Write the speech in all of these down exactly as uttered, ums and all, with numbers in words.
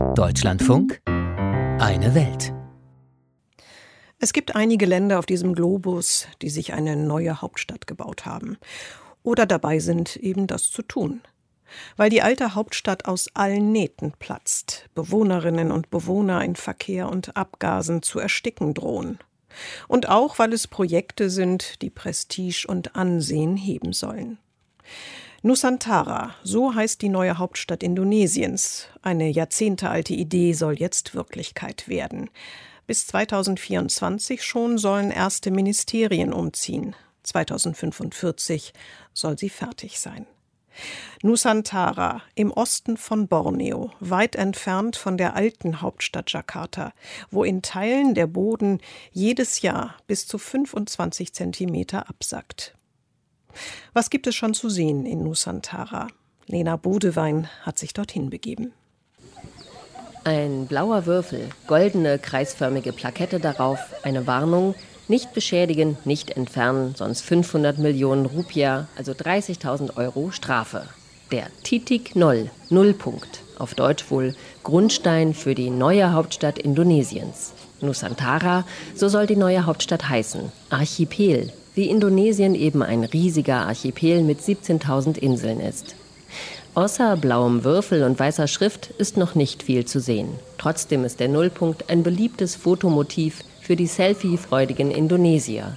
Deutschlandfunk, eine Welt. Es gibt einige Länder auf diesem Globus, die sich eine neue Hauptstadt gebaut haben oder dabei sind, eben das zu tun. Weil die alte Hauptstadt aus allen Nähten platzt, Bewohnerinnen und Bewohner in Verkehr und Abgasen zu ersticken drohen. Und auch, weil es Projekte sind, die Prestige und Ansehen heben sollen. Nusantara, so heißt die neue Hauptstadt Indonesiens. Eine jahrzehntealte Idee soll jetzt Wirklichkeit werden. Bis zweitausendvierundzwanzig schon sollen erste Ministerien umziehen. zweitausendfünfundvierzig soll sie fertig sein. Nusantara im Osten von Borneo, weit entfernt von der alten Hauptstadt Jakarta, wo in Teilen der Boden jedes Jahr bis zu fünfundzwanzig Zentimeter absackt. Was gibt es schon zu sehen in Nusantara? Lena Bodewein hat sich dorthin begeben. Ein blauer Würfel, goldene, kreisförmige Plakette darauf, eine Warnung: nicht beschädigen, nicht entfernen, sonst fünfhundert Millionen Rupiah, also dreißigtausend Euro Strafe. Der Titik Nol, Nullpunkt, auf Deutsch wohl Grundstein für die neue Hauptstadt Indonesiens. Nusantara, so soll die neue Hauptstadt heißen. Archipel, wie Indonesien eben ein riesiger Archipel mit siebzehntausend Inseln ist. Außer blauem Würfel und weißer Schrift ist noch nicht viel zu sehen. Trotzdem ist der Nullpunkt ein beliebtes Fotomotiv für die selfie-freudigen Indonesier.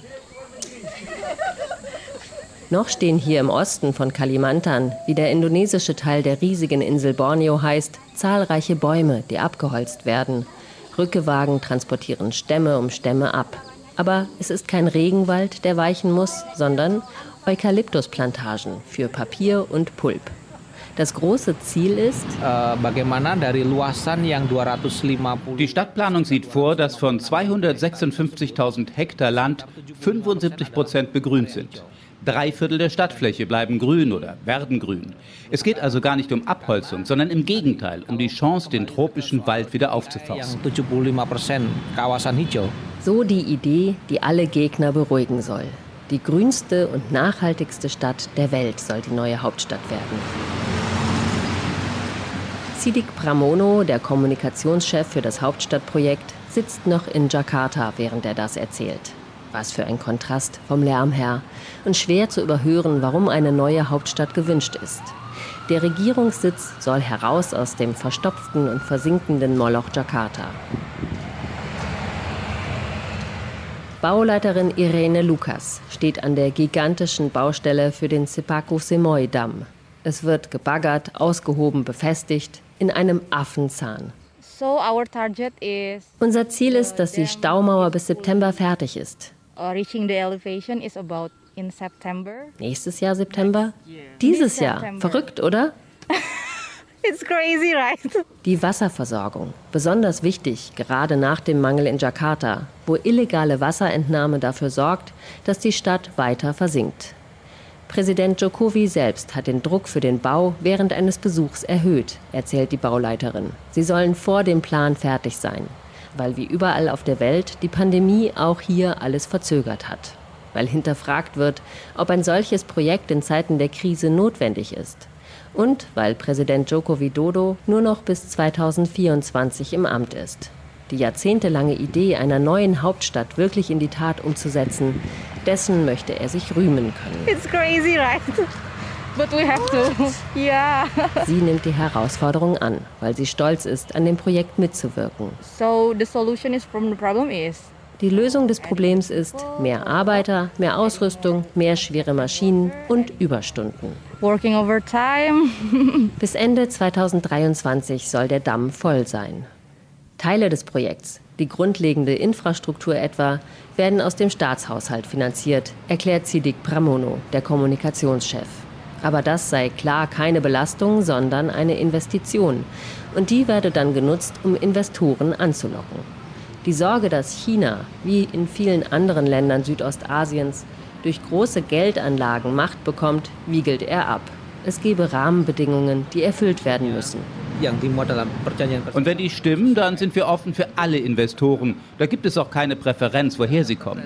Noch stehen hier im Osten von Kalimantan, wie der indonesische Teil der riesigen Insel Borneo heißt, zahlreiche Bäume, die abgeholzt werden. Rückewagen transportieren Stämme um Stämme ab. Aber es ist kein Regenwald, der weichen muss, sondern Eukalyptusplantagen für Papier und Pulp. Das große Ziel ist, die Stadtplanung sieht vor, dass von zweihundertsechsundfünfzigtausend Hektar Land fünfundsiebzig Prozent begrünt sind. Drei Viertel der Stadtfläche bleiben grün oder werden grün. Es geht also gar nicht um Abholzung, sondern im Gegenteil um die Chance, den tropischen Wald wieder aufzuforsten. So die Idee, die alle Gegner beruhigen soll. Die grünste und nachhaltigste Stadt der Welt soll die neue Hauptstadt werden. Siddik Pramono, der Kommunikationschef für das Hauptstadtprojekt, sitzt noch in Jakarta, während er das erzählt. Was für ein Kontrast vom Lärm her. Und schwer zu überhören, warum eine neue Hauptstadt gewünscht ist. Der Regierungssitz soll heraus aus dem verstopften und versinkenden Moloch Jakarta. Bauleiterin Irene Lukas steht an der gigantischen Baustelle für den Sepaku Semoy-Damm. Es wird gebaggert, ausgehoben, befestigt, in einem Affenzahn. So our target is, Unser Ziel ist, dass die Staumauer bis September fertig ist. uh, reaching the elevation is about in September. Nächstes Jahr September? Dieses Jahr. Verrückt, oder? It's crazy, right? Die Wasserversorgung. Besonders wichtig, gerade nach dem Mangel in Jakarta, wo illegale Wasserentnahme dafür sorgt, dass die Stadt weiter versinkt. Präsident Jokowi selbst hat den Druck für den Bau während eines Besuchs erhöht, erzählt die Bauleiterin. Sie sollen vor dem Plan fertig sein, weil wie überall auf der Welt die Pandemie auch hier alles verzögert hat. Weil hinterfragt wird, ob ein solches Projekt in Zeiten der Krise notwendig ist. Und weil Präsident Joko Widodo nur noch bis zweitausendvierundzwanzig im Amt ist. Die jahrzehntelange Idee einer neuen Hauptstadt wirklich in die Tat umzusetzen, dessen möchte er sich rühmen können. It's crazy, right? But we have to. Yeah. Sie nimmt die Herausforderung an, weil sie stolz ist, an dem Projekt mitzuwirken. So the solution is from the problem is. Die Lösung des Problems ist mehr Arbeiter, mehr Ausrüstung, mehr schwere Maschinen und Überstunden. Working overtime. Bis Ende zweitausenddreiundzwanzig soll der Damm voll sein. Teile des Projekts, die grundlegende Infrastruktur etwa, werden aus dem Staatshaushalt finanziert, erklärt Siddik Pramono, der Kommunikationschef. Aber das sei klar keine Belastung, sondern eine Investition. Und die werde dann genutzt, um Investoren anzulocken. Die Sorge, dass China, wie in vielen anderen Ländern Südostasiens, durch große Geldanlagen Macht bekommt, wiegelt er ab. Es gebe Rahmenbedingungen, die erfüllt werden müssen. Und wenn die stimmen, dann sind wir offen für alle Investoren. Da gibt es auch keine Präferenz, woher sie kommen.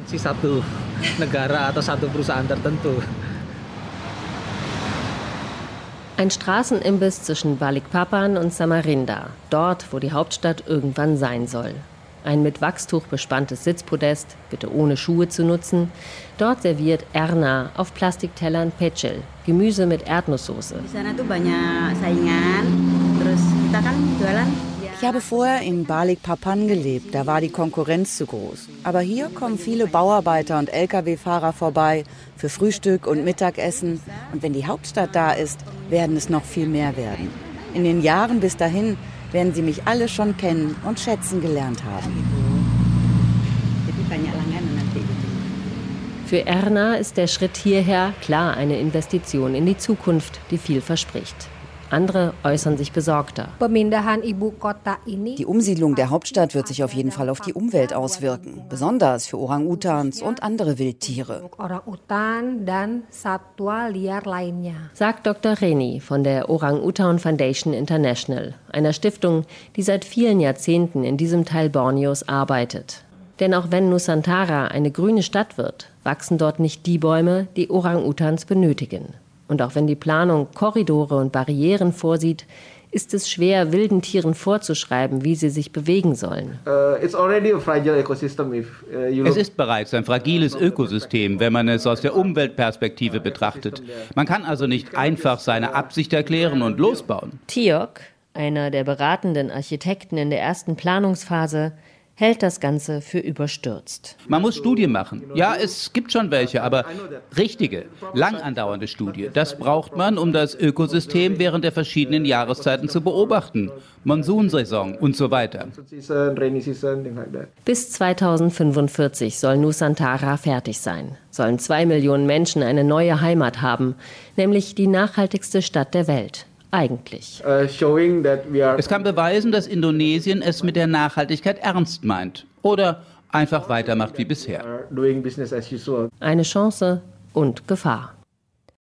Ein Straßenimbiss zwischen Balikpapan und Samarinda, dort, wo die Hauptstadt irgendwann sein soll. Ein mit Wachstuch bespanntes Sitzpodest, bitte ohne Schuhe zu nutzen. Dort serviert Erna auf Plastiktellern Pecel, Gemüse mit Erdnusssoße. Ich habe vorher in Balikpapan gelebt, da war die Konkurrenz zu groß. Aber hier kommen viele Bauarbeiter und L K W-Fahrer vorbei für Frühstück und Mittagessen. Und wenn die Hauptstadt da ist, werden es noch viel mehr werden. In den Jahren bis dahin werden sie mich alle schon kennen und schätzen gelernt haben. Für Erna ist der Schritt hierher klar eine Investition in die Zukunft, die viel verspricht. Andere äußern sich besorgter. Die Umsiedlung der Hauptstadt wird sich auf jeden Fall auf die Umwelt auswirken, besonders für Orang-Utans und andere Wildtiere, sagt Doktor Reni von der Orang-Utan Foundation International, einer Stiftung, die seit vielen Jahrzehnten in diesem Teil Borneos arbeitet. Denn auch wenn Nusantara eine grüne Stadt wird, wachsen dort nicht die Bäume, die Orang-Utans benötigen. Und auch wenn die Planung Korridore und Barrieren vorsieht, ist es schwer, wilden Tieren vorzuschreiben, wie sie sich bewegen sollen. Es ist bereits ein fragiles Ökosystem, wenn man es aus der Umweltperspektive betrachtet. Man kann also nicht einfach seine Absicht erklären und losbauen. Tiok, einer der beratenden Architekten in der ersten Planungsphase, hält das Ganze für überstürzt. Man muss Studien machen. Ja, es gibt schon welche, aber richtige, lang andauernde Studie. Das braucht man, um das Ökosystem während der verschiedenen Jahreszeiten zu beobachten. Monsunsaison und so weiter. Bis zweitausendfünfundvierzig soll Nusantara fertig sein. Sollen zwei Millionen Menschen eine neue Heimat haben, nämlich die nachhaltigste Stadt der Welt. Eigentlich. Es kann beweisen, dass Indonesien es mit der Nachhaltigkeit ernst meint oder einfach weitermacht wie bisher. Eine Chance und Gefahr.